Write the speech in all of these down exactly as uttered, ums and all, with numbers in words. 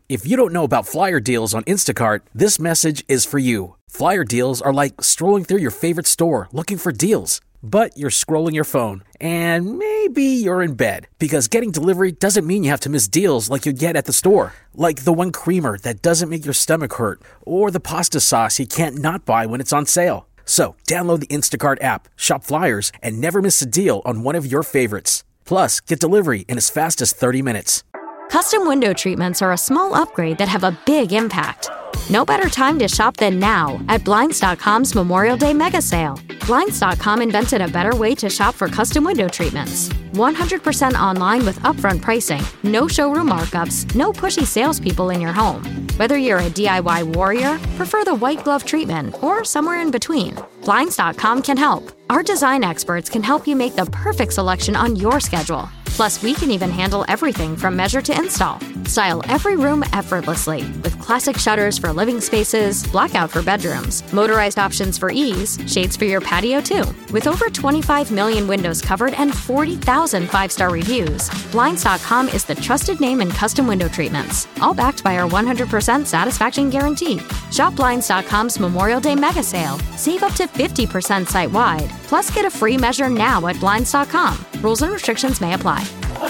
If you don't know about Flyer deals on Instacart, this message is for you. Flyer deals are like strolling through your favorite store looking for deals. But you're scrolling your phone, and maybe you're in bed, because getting delivery doesn't mean you have to miss deals like you get at the store. Like the one creamer that doesn't make your stomach hurt, or the pasta sauce you can't not buy when it's on sale. So, download the Instacart app, shop Flyers, and never miss a deal on one of your favorites. Plus, get delivery in as fast as thirty minutes. Custom window treatments are a small upgrade that have a big impact. No better time to shop than now at Blinds dot com's Memorial Day Mega Sale. Blinds dot com invented a better way to shop for custom window treatments. one hundred percent online with upfront pricing, no showroom markups, no pushy salespeople in your home. Whether you're a D I Y warrior, prefer the white glove treatment, or somewhere in between, Blinds dot com can help. Our design experts can help you make the perfect selection on your schedule. Plus, we can even handle everything from measure to install. Style every room effortlessly with classic shutters for living spaces, blackout for bedrooms, motorized options for ease, shades for your patio too. With over twenty-five million windows covered and forty thousand five-star reviews, Blinds dot com is the trusted name in custom window treatments, all backed by our one hundred percent satisfaction guarantee. Shop Blinds dot com's Memorial Day Mega Sale. Save up to fifty percent site-wide. Plus, get a free measure now at Blinds dot com. Rules and restrictions may apply.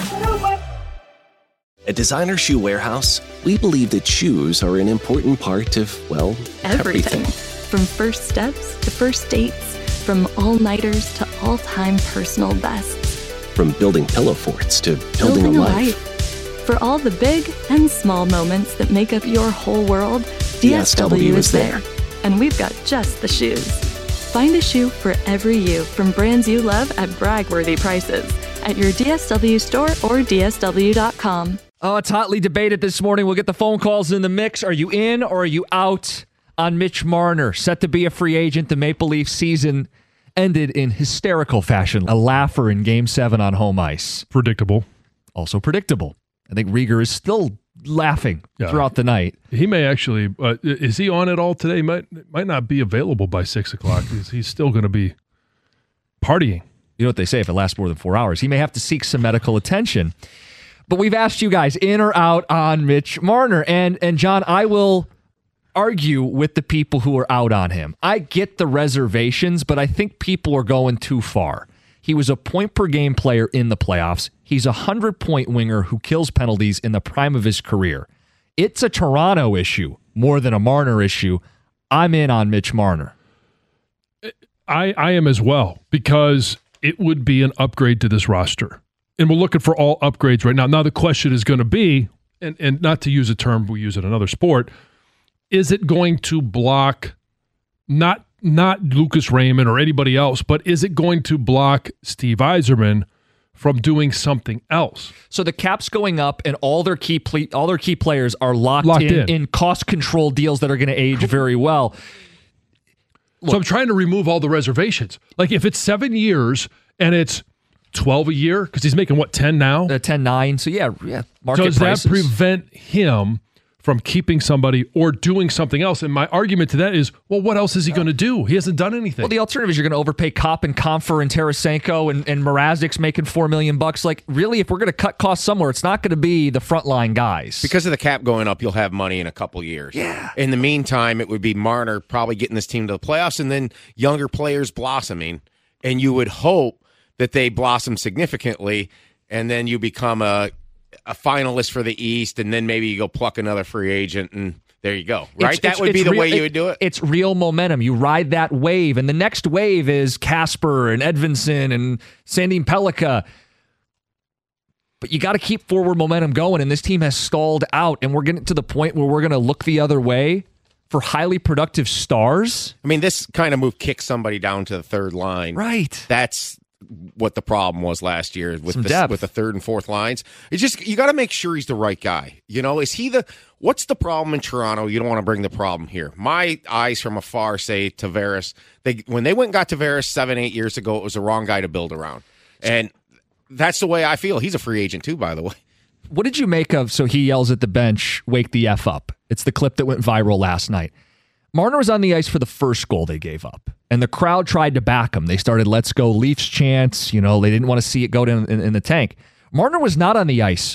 At Designer Shoe Warehouse, we believe that shoes are an important part of, well, everything. everything. From first steps to first dates, from all-nighters to all-time personal bests. From building pillow forts to building, building a a life. life. For all the big and small moments that make up your whole world, D S W is there. And we've got just the shoes. Find a shoe for every you from brands you love at brag-worthy prices at your D S W store or D S W dot com. Oh, it's hotly debated this morning. We'll get the phone calls in the mix. Are you in or are you out on Mitch Marner? Set to be a free agent. The Maple Leaf season ended in hysterical fashion. A laugher in Game seven on home ice. Predictable. Also predictable. I think Rieger is still laughing yeah. throughout the night. He may actually, uh, is he on at all today? Might might not be available by six o'clock. he's, he's still going to be partying. You know what they say, if it lasts more than four hours, he may have to seek some medical attention. But we've asked you guys in or out on Mitch Marner. And, and John, I will argue with the people who are out on him. I get the reservations, but I think people are going too far. He was a point-per-game player in the playoffs. He's a hundred-point winger who kills penalties in the prime of his career. It's a Toronto issue more than a Marner issue. I'm in on Mitch Marner. I, I am as well, because it would be an upgrade to this roster. And we're looking for all upgrades right now. Now the question is going to be, and, and not to use a term we use in another sport, is it going to block not not Lucas Raymond or anybody else, but is it going to block Steve Yzerman from doing something else? So the cap's going up, and all their key ple- all their key players are locked, locked in, in in cost control deals that are going to age very well. Look, so I'm trying to remove all the reservations. Like if it's seven years and it's twelve a year, because he's making what, ten now? Uh, ten nine. So yeah, yeah. Market Does prices. that prevent him from keeping somebody or doing something else? And my argument to that is, well, what else is he going to do? He hasn't done anything. Well, the alternative is you're going to overpay Kopp and Comfer and Tarasenko and, and Mrazek's making four million bucks. Like, really, if we're going to cut costs somewhere, it's not going to be the frontline guys. Because of the cap going up, you'll have money in a couple years. Yeah. In the meantime, it would be Marner probably getting this team to the playoffs, and then younger players blossoming. And you would hope that they blossom significantly, and then you become a a finalist for the East, and then maybe you go pluck another free agent, and there you go. Right? It's, that it's, would be the real, way you it, would do it. It's real momentum. You ride that wave, and the next wave is Casper and Edvinsson and Sandin Pellikka. But you got to keep forward momentum going, and this team has stalled out, and we're getting to the point where we're going to look the other way for highly productive stars. I mean, this kind of move kicks somebody down to the third line. Right. That's what the problem was last year with Some the, depth. with the third and fourth lines. It's just, you got to make sure he's the right guy. You know, is he the, what's the problem in Toronto? You don't want to bring the problem here. My eyes from afar say Tavares. They, when they went and got Tavares seven, eight years ago, it was the wrong guy to build around. And that's the way I feel. He's a free agent too, by the way. What did you make of, so he yells at the bench, wake the F up? It's the clip that went viral last night. Marner was on the ice for the first goal they gave up, and the crowd tried to back him. They started, let's go Leafs chants. You know, they didn't want to see it go down in, in the tank. Marner was not on the ice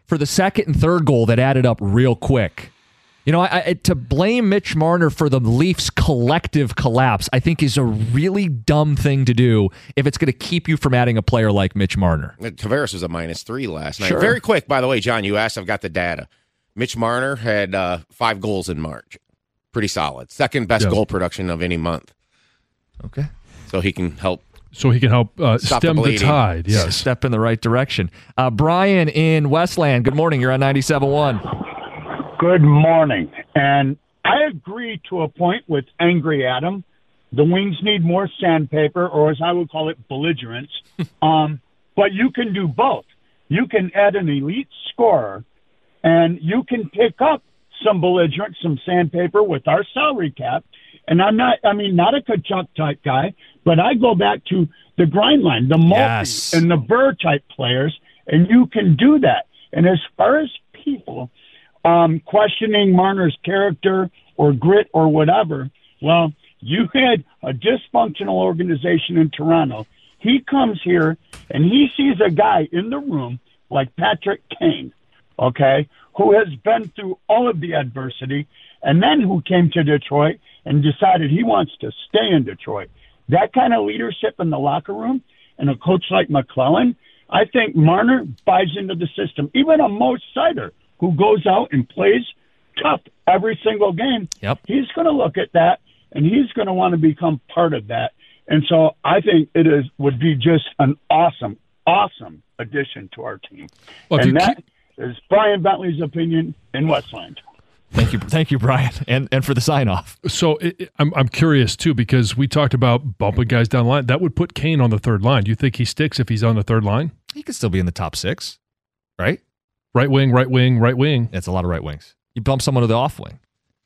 for the second and third goal that added up real quick. You know, I, I, to blame Mitch Marner for the Leafs' collective collapse, I think is a really dumb thing to do if it's going to keep you from adding a player like Mitch Marner. Tavares was a minus three last night. Sure. Very quick, by the way, John, you asked, I've got the data. Mitch Marner had uh, five goals in March. Pretty solid. Second best yeah. goal production of any month. Okay. So he can help. So he can help uh, stem the, the tide, yes. Step in the right direction. Uh, Brian in Westland, good morning. You're on ninety-seven point one. Good morning. And I agree to a point with Angry Adam. The Wings need more sandpaper, or as I would call it, belligerence. um, but you can do both. You can add an elite scorer, and you can pick up some belligerence, some sandpaper with our salary cap. And I'm not, I mean, not a Kachuk type guy, but I go back to the grind line, the multi yes. and the Burr type players, and you can do that. And as far as people um, questioning Marner's character or grit or whatever, well, you had a dysfunctional organization in Toronto. He comes here and he sees a guy in the room like Patrick Kane, okay, who has been through all of the adversity, and then who came to Detroit and decided he wants to stay in Detroit. That kind of leadership in the locker room and a coach like McClellan, I think Marner buys into the system. Even a Mo Seider, who goes out and plays tough every single game, yep. he's going to look at that, and he's going to want to become part of that. And so I think it is would be just an awesome, awesome addition to our team. Well, and that keep- is Brian Bentley's opinion in Westland. Thank you, thank you, Brian, and and for the sign off. So it, it, I'm I'm curious too, because we talked about bumping guys down the line. That would put Kane on the third line. Do you think he sticks if he's on the third line? He could still be in the top six, right? Right wing, right wing, right wing. It's a lot of right wings. You bump someone to the off wing.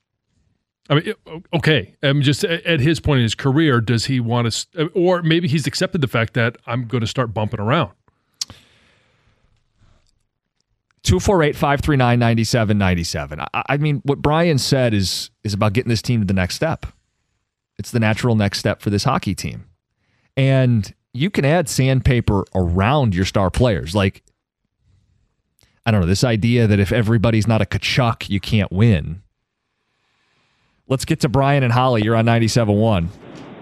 I mean, okay. I'm just at his point in his career. Does he want to, or maybe he's accepted the fact that I'm going to start bumping around? two four eight, five three nine, nine seven nine seven. I, I mean, what Brian said is is about getting this team to the next step. It's the natural next step for this hockey team. And you can add sandpaper around your star players. Like, I don't know, this idea that if everybody's not a Kachuk, you can't win. Let's get to Brian and Holly. You're on ninety-seven point one.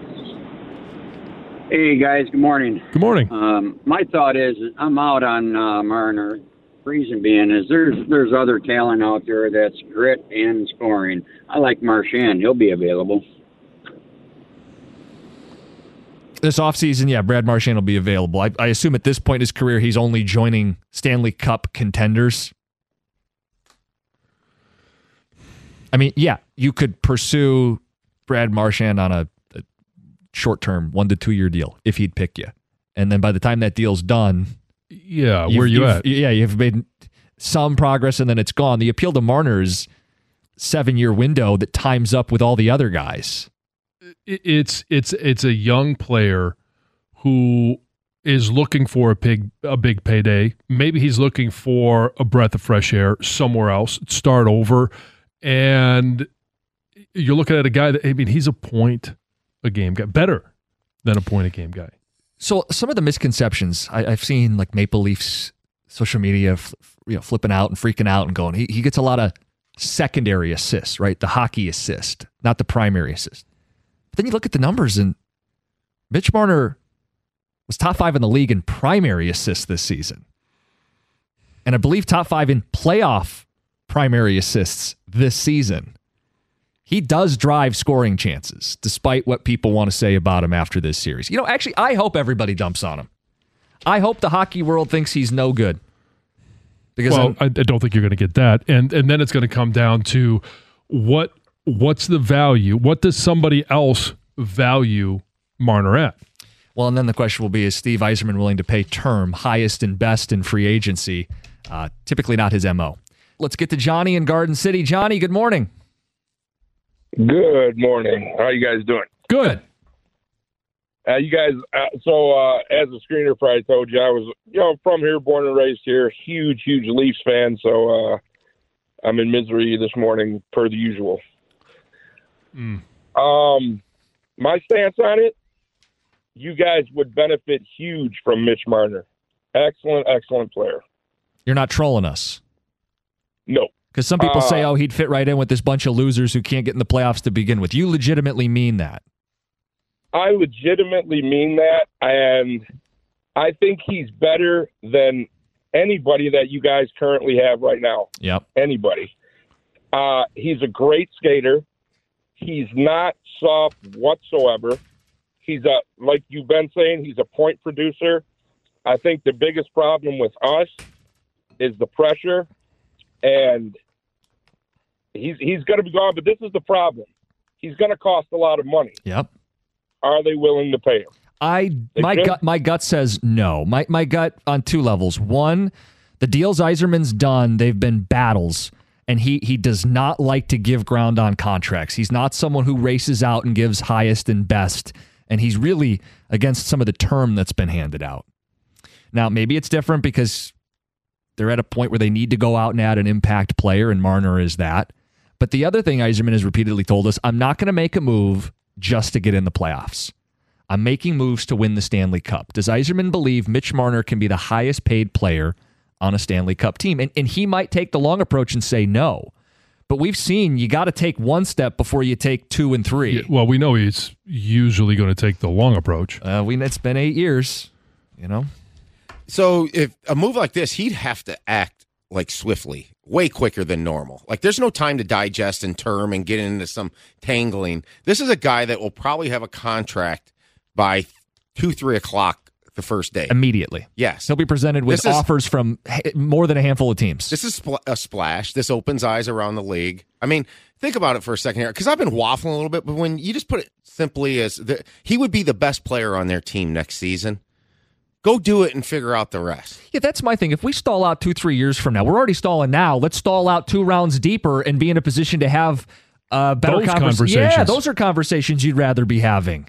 Hey, guys. Good morning. Good morning. Um, my thought is I'm out on uh, Marner. Reason being is there's there's other talent out there that's grit and scoring. I like Marchand. He'll be available. This offseason, yeah, Brad Marchand will be available. I, I assume at this point in his career, he's only joining Stanley Cup contenders. I mean, yeah, you could pursue Brad Marchand on a, a short-term one to two-year deal if he'd pick you. And then by the time that deal's done... Yeah, where you at? Yeah, you've made some progress and then it's gone. The appeal to Marner's seven-year window that times up with all the other guys. It's it's it's a young player who is looking for a big a big payday. Maybe he's looking for a breath of fresh air somewhere else, start over, and you're looking at a guy that I mean he's a point a game guy, better than a point a game guy. So some of the misconceptions I, I've seen, like Maple Leafs social media, f- you know, flipping out and freaking out and going, he, he gets a lot of secondary assists, right? The hockey assist, not the primary assist. But then you look at the numbers, and Mitch Marner was top five in the league in primary assists this season. And I believe top five in playoff primary assists this season. He does drive scoring chances, despite what people want to say about him after this series. You know, actually, I hope everybody dumps on him. I hope the hockey world thinks he's no good. Because well, I, I don't think you're going to get that. And and then it's going to come down to what what's the value? What does somebody else value Marner at? Well, and then the question will be, is Steve Yzerman willing to pay term, highest and best in free agency? Uh, typically not his M O. Let's get to Johnny in Garden City. Johnny, good morning. Good morning. How you guys doing? Good. Uh, you guys, uh, so uh, as a screener, I told you I was, you know, from here, born and raised here, huge, huge Leafs fan. So uh, I'm in misery this morning, per the usual. Mm. Um, my stance on it: you guys would benefit huge from Mitch Marner. Excellent, excellent player. You're not trolling us. No. Because some people uh, say, oh, he'd fit right in with this bunch of losers who can't get in the playoffs to begin with. You legitimately mean that? I legitimately mean that, and I think he's better than anybody that you guys currently have right now. Yep. Anybody. Uh, he's a great skater. He's not soft whatsoever. He's a, like you've been saying, he's a point producer. I think the biggest problem with us is the pressure, and he's he's going to be gone. But this is the problem: he's going to cost a lot of money. Yep. Are they willing to pay him? I They my should. gut my gut says no. My my gut on two levels. One, the deals Yzerman's done, they've been battles, and he he does not like to give ground on contracts. He's not someone who races out and gives highest and best, and he's really against some of the term that's been handed out. Now, maybe it's different because they're at a point where they need to go out and add an impact player, and Marner is that. But the other thing Yzerman has repeatedly told us, I'm not going to make a move just to get in the playoffs. I'm making moves to win the Stanley Cup. Does Yzerman believe Mitch Marner can be the highest paid player on a Stanley Cup team? And, and he might take the long approach and say no. But we've seen you got to take one step before you take two and three. Yeah, well, we know he's usually going to take the long approach. Uh, we It's been eight years, you know. So if a move like this, he'd have to act like swiftly, way quicker than normal. Like there's no time to digest and term and get into some tangling. This is a guy that will probably have a contract by two, three o'clock the first day. Immediately. Yes. He'll be presented with This is- offers from h- more than a handful of teams. This is spl- a splash. This opens eyes around the league. I mean, think about it for a second here, because I've been waffling a little bit, but when you just put it simply as the, he would be the best player on their team next season, go do it and figure out the rest. Yeah, that's my thing. If we stall out two, three years from now, we're already stalling now. Let's stall out two rounds deeper and be in a position to have uh, better Those convers- conversations. Yeah, those are conversations you'd rather be having.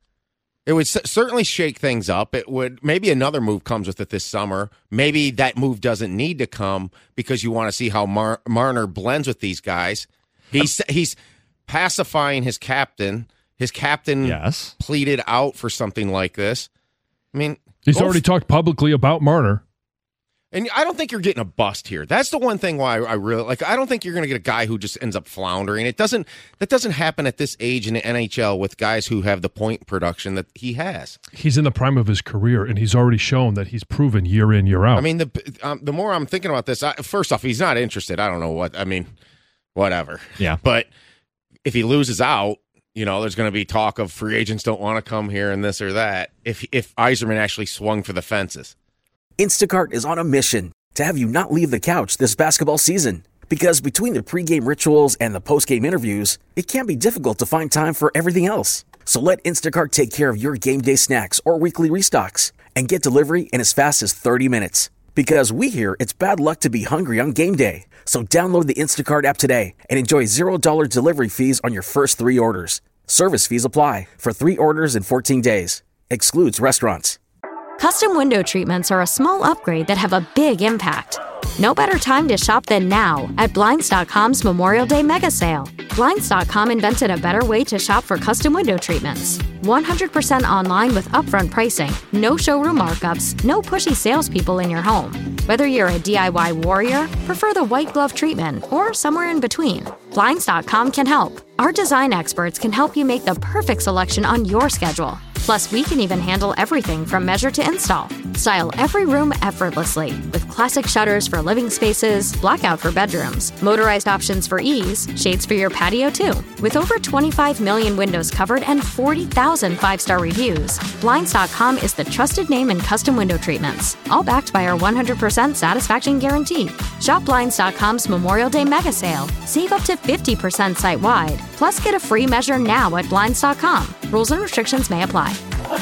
It would c- certainly shake things up. It would maybe another move comes with it this summer. Maybe that move doesn't need to come because you want to see how Mar- Marner blends with these guys. He's he's pacifying his captain. His captain yes. pleaded out for something like this. I mean, he's go already f- talked publicly about Marner. And I don't think you're getting a bust here. That's the one thing why I really like. I don't think you're going to get a guy who just ends up floundering. It doesn't. That doesn't happen at this age in the N H L with guys who have the point production that he has. He's in the prime of his career, and he's already shown that he's proven year in, year out. I mean, the um, the more I'm thinking about this, I, first off, he's not interested. I don't know what. I mean, whatever. Yeah. But if he loses out, you know, there's going to be talk of free agents don't want to come here and this or that. If if Yzerman actually swung for the fences. Instacart is on a mission to have you not leave the couch this basketball season. Because between the pregame rituals and the postgame interviews, it can be difficult to find time for everything else. So let Instacart take care of your game day snacks or weekly restocks and get delivery in as fast as thirty minutes. Because we hear it's bad luck to be hungry on game day. So download the Instacart app today and enjoy zero dollars delivery fees on your first three orders. Service fees apply for three orders in fourteen days. Excludes restaurants. Custom window treatments are a small upgrade that have a big impact. No better time to shop than now at Blinds dot com's Memorial Day mega sale. Blinds dot com invented a better way to shop for custom window treatments. one hundred percent online with upfront pricing, no showroom markups, no pushy salespeople in your home. Whether you're a D I Y warrior, prefer the white glove treatment, or somewhere in between, Blinds dot com can help. Our design experts can help you make the perfect selection on your schedule. Plus, we can even handle everything from measure to install. Style every room effortlessly with classic shutters for living spaces, blackout for bedrooms, motorized options for ease, shades for your patio too. With over twenty-five million windows covered and forty thousand five-star reviews, Blinds dot com is the trusted name in custom window treatments, all backed by our one hundred percent satisfaction guarantee. Shop Blinds dot com's Memorial Day mega sale. Save up to fifty percent site-wide. Plus, get a free measure now at Blinds dot com. Rules and restrictions may apply.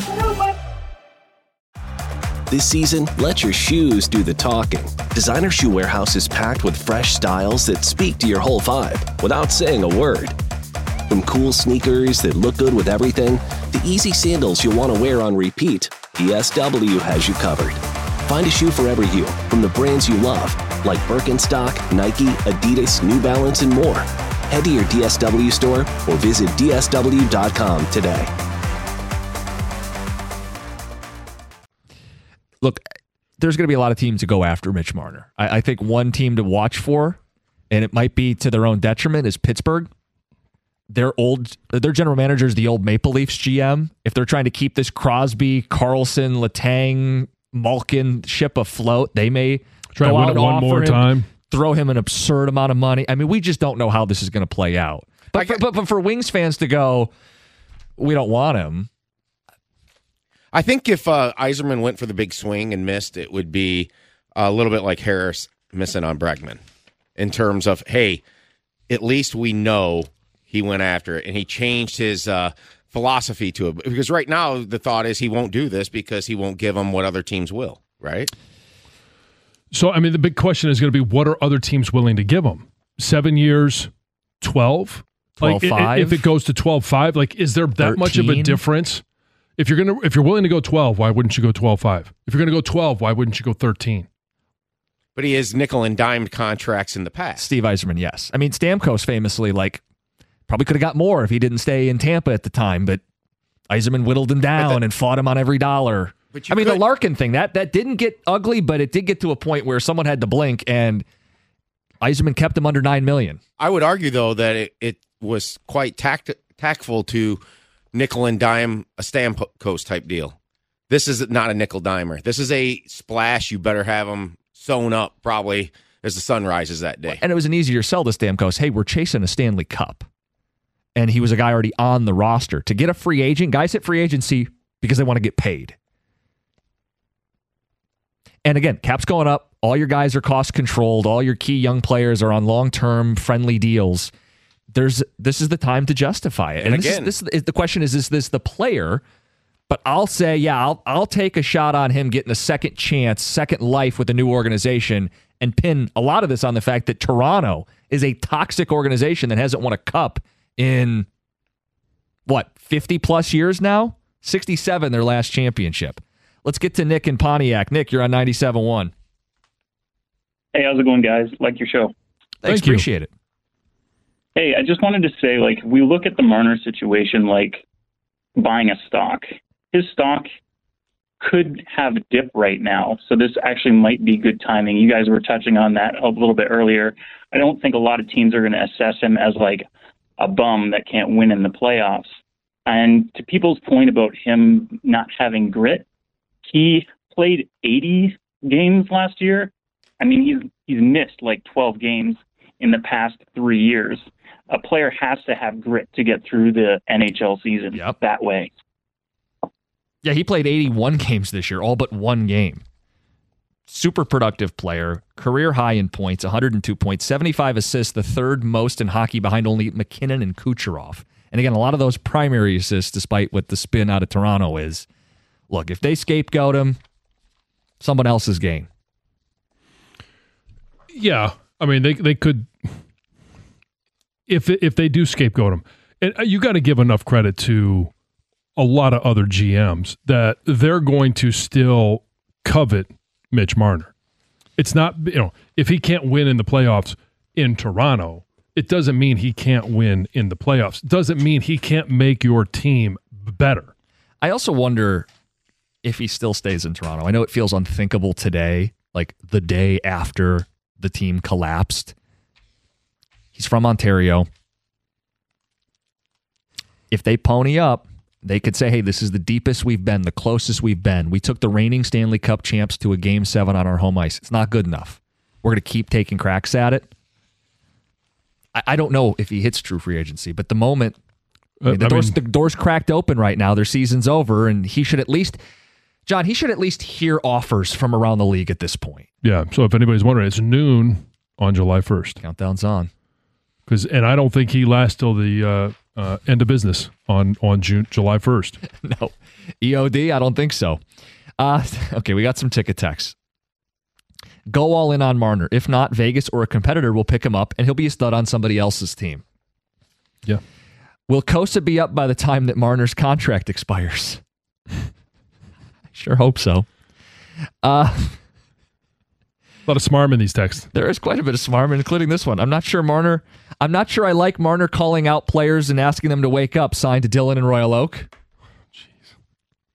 This season, let your shoes do the talking. Designer Shoe Warehouse is packed with fresh styles that speak to your whole vibe without saying a word. From cool sneakers that look good with everything to easy sandals you'll want to wear on repeat, D S W has you covered. Find a shoe for every you from the brands you love, like Birkenstock, Nike, Adidas, New Balance, and more. Head to your D S W store or visit D S W dot com today. Look, there's going to be a lot of teams to go after Mitch Marner. I, I think one team to watch for and it might be to their own detriment, is Pittsburgh. Their old, their general manager is the old Maple Leafs G M. If they're trying to keep this Crosby, Carlson, Letang, Malkin ship afloat, they may try go to win out it and one offer more him, time. throw him an absurd amount of money. I mean, we just don't know how this is going to play out. But for, but, but for Wings fans to go, we don't want him. I think if uh, Yzerman went for the big swing and missed, it would be a little bit like Harris missing on Bregman in terms of, hey, at least we know he went after it, and he changed his uh, philosophy to it. Because right now the thought is he won't do this because he won't give them what other teams will, right? So, I mean, the big question is going to be, what are other teams willing to give him? Seven years, twelve? twelve Like, five? if it goes to twelve five, like, is there that thirteen? much of a difference? If you're gonna, if you're willing to go twelve, why wouldn't you go twelve five? If you're going to go twelve, why wouldn't you go thirteen? But he has nickel and dimed contracts in the past. Steve Yzerman, yes. I mean, Stamkos famously, like, probably could have got more if he didn't stay in Tampa at the time, but Yzerman whittled him down that, and fought him on every dollar. I mean, could, the Larkin thing, that that didn't get ugly, but it did get to a point where someone had to blink, and Yzerman kept him under nine million dollars. I would argue, though, that it, it was quite tact, tactful to nickel and dime a Stamkos type deal. This is not a nickel dimer. This is a splash. You better have him sewn up probably as the sun rises that day. And it was an easier sell to Stamkos. Hey, we're chasing a Stanley Cup. And he was a guy already on the roster. To get a free agent, guys hit free agency because they want to get paid. And again, cap's going up. All your guys are cost controlled. All your key young players are on long-term friendly deals. There's this is the time to justify it. And, and again, this is, this is, the question is, is this the player? But I'll say, yeah, I'll I'll take a shot on him getting a second chance, second life with a new organization, and pin a lot of this on the fact that Toronto is a toxic organization that hasn't won a cup in, what, fifty-plus years now? sixty-seven, their last championship. Let's get to Nick in Pontiac. Nick, you're on ninety-seven point one. Hey, how's it going, guys? Like your show. Thanks, Thank you. appreciate it. Hey, I just wanted to say, like, we look at the Marner situation like buying a stock. His stock could have a dip right now, so this actually might be good timing. You guys were touching on that a little bit earlier. I don't think a lot of teams are going to assess him as, like, a bum that can't win in the playoffs. And to people's point about him not having grit, he played eighty games last year. I mean, he's he's missed like twelve games in the past three years. A player has to have grit to get through the N H L season Yep. that way. Yeah, he played eighty-one games this year, all but one game. Super productive player, career high in points, one hundred two points, seventy-five assists, the third most in hockey behind only McKinnon and Kucherov. And again, a lot of those primary assists, despite what the spin out of Toronto is. Look, if they scapegoat him, someone else's game. Yeah, I mean, they they could, if if they do scapegoat him, and you got to give enough credit to a lot of other G Ms that they're going to still covet Mitch Marner. It's not, you know, if he can't win in the playoffs in Toronto, it doesn't mean he can't win in the playoffs. It doesn't mean he can't make your team better. I also wonder if he still stays in Toronto. I know it feels unthinkable today, like the day after the team collapsed. He's from Ontario. If they pony up, they could say, hey, this is the deepest we've been, the closest we've been. We took the reigning Stanley Cup champs to a game seven on our home ice. It's not good enough. We're going to keep taking cracks at it. I, I don't know if he hits true free agency, but the moment Uh, the, I door's, mean- the door's cracked open right now, their season's over, and he should at least, John, he should at least hear offers from around the league at this point. Yeah, so if anybody's wondering, it's noon on July first. Countdown's on. Because, and I don't think he lasts till the uh, uh, end of business on on June July first. No. E O D? I don't think so. Uh, okay, we got some ticket texts. Go all in on Marner. If not, Vegas or a competitor will pick him up, and he'll be a stud on somebody else's team. Yeah. Will Kosa be up by the time that Marner's contract expires? I sure hope so. Uh, a lot of smarm in these texts. There is quite a bit of smarm, including this one. I'm not sure Marner. I'm not sure I like Marner calling out players and asking them to wake up. Signed to Dylan and Royal Oak.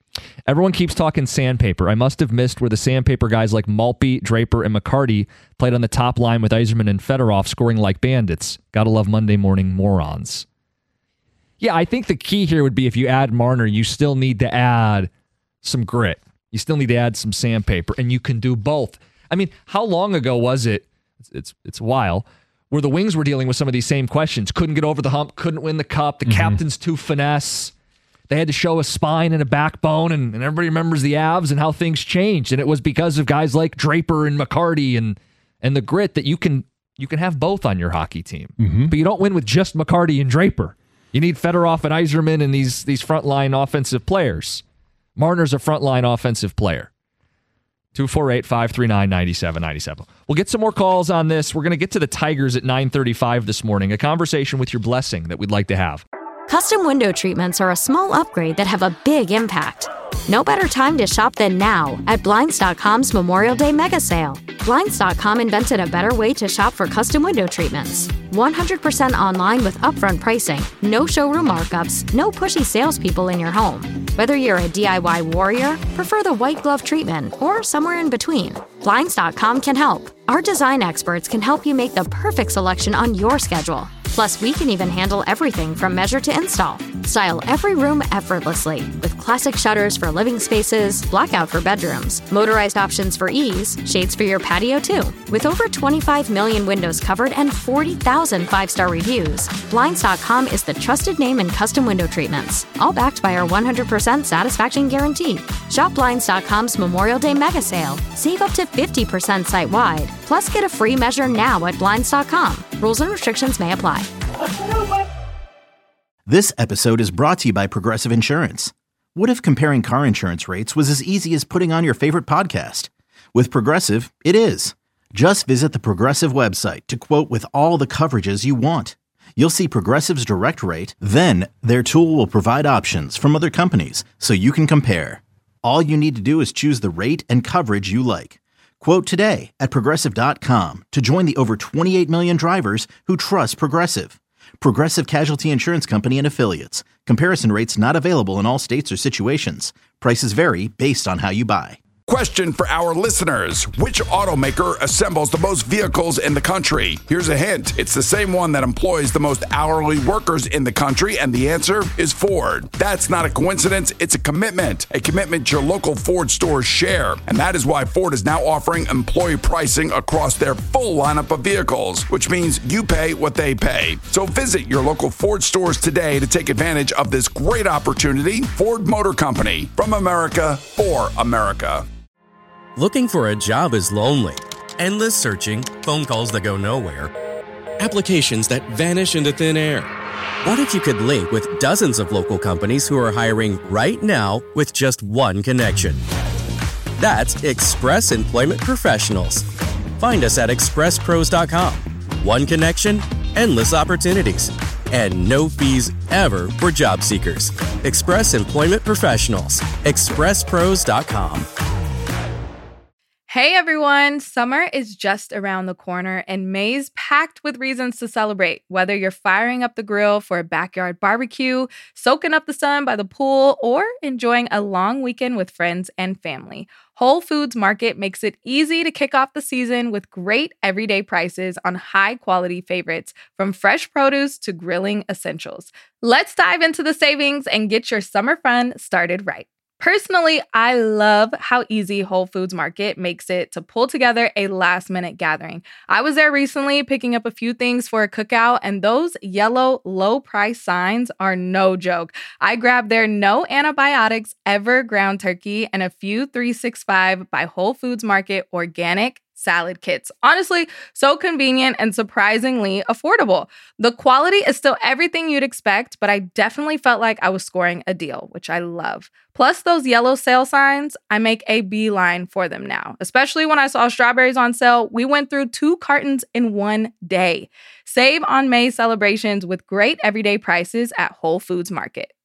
Everyone keeps talking sandpaper. I must have missed where the sandpaper guys like Maltby, Draper, and McCarty played on the top line with Yzerman and Fedorov scoring like bandits. Gotta love Monday morning morons. Yeah, I think the key here would be if you add Marner, you still need to add some grit. You still need to add some sandpaper, and you can do both. I mean, how long ago was it? It's it's, it's a while. Where the Wings were dealing with some of these same questions. Couldn't get over the hump, couldn't win the cup. The mm-hmm. captain's too finesse. They had to show a spine and a backbone, and, and everybody remembers the Avs and how things changed. And it was because of guys like Draper and McCarty and and the grit that you can you can have both on your hockey team. Mm-hmm. But you don't win with just McCarty and Draper. You need Fedorov and Yzerman and these, these frontline offensive players. Marner's a frontline offensive player. two four eight, five three nine, nine seven nine seven. We'll get some more calls on this. We're going to get to the Tigers at nine thirty-five this morning, a conversation with your blessing that we'd like to have. Custom window treatments are a small upgrade that have a big impact. No better time to shop than now at Blinds dot com's Memorial Day Mega Sale. Blinds dot com invented a better way to shop for custom window treatments. one hundred percent online with upfront pricing, no showroom markups, no pushy salespeople in your home. Whether you're a D I Y warrior, prefer the white glove treatment, or somewhere in between, Blinds dot com can help. Our design experts can help you make the perfect selection on your schedule. Plus, we can even handle everything from measure to install. Style every room effortlessly with classic shutters for living spaces, blackout for bedrooms, motorized options for ease, shades for your patio too. With over twenty-five million windows covered and forty thousand five-star reviews, Blinds dot com is the trusted name in custom window treatments, all backed by our one hundred percent satisfaction guarantee. Shop Blinds dot com's Memorial Day Mega Sale. Save up to fifty percent site-wide. Plus, get a free measure now at Blinds dot com. Rules and restrictions may apply. This episode is brought to you by Progressive Insurance. What if comparing car insurance rates was as easy as putting on your favorite podcast? With Progressive, it is. Just visit the Progressive website to quote with all the coverages you want. You'll see Progressive's direct rate, then their tool will provide options from other companies so you can compare. All you need to do is choose the rate and coverage you like. Quote today at Progressive dot com to join the over twenty-eight million drivers who trust Progressive. Progressive Casualty Insurance Company and Affiliates. Comparison rates not available in all states or situations. Prices vary based on how you buy. Question for our listeners. Which automaker assembles the most vehicles in the country? Here's a hint. It's the same one that employs the most hourly workers in the country, and the answer is Ford. That's not a coincidence. It's a commitment. A commitment your local Ford stores share. And that is why Ford is now offering employee pricing across their full lineup of vehicles, which means you pay what they pay. So visit your local Ford stores today to take advantage of this great opportunity. Ford Motor Company. From America, for America. Looking for a job is lonely. Endless searching, phone calls that go nowhere, applications that vanish into thin air. What if you could link with dozens of local companies who are hiring right now with just one connection? That's Express Employment Professionals. Find us at express pros dot com. One connection, endless opportunities, and no fees ever for job seekers. Express Employment Professionals. express pros dot com. Hey everyone, summer is just around the corner and May's packed with reasons to celebrate. Whether you're firing up the grill for a backyard barbecue, soaking up the sun by the pool, or enjoying a long weekend with friends and family, Whole Foods Market makes it easy to kick off the season with great everyday prices on high-quality favorites, from fresh produce to grilling essentials. Let's dive into the savings and get your summer fun started right. Personally, I love how easy Whole Foods Market makes it to pull together a last-minute gathering. I was there recently picking up a few things for a cookout, and those yellow low-price signs are no joke. I grabbed their no antibiotics ever ground turkey and a few three sixty-five by Whole Foods Market organic salad kits. Honestly, so convenient and surprisingly affordable. The quality is still everything you'd expect, but I definitely felt like I was scoring a deal, which I love. Plus those yellow sale signs, I make a beeline for them now. Especially when I saw strawberries on sale, we went through two cartons in one day. Save on May celebrations with great everyday prices at Whole Foods Market.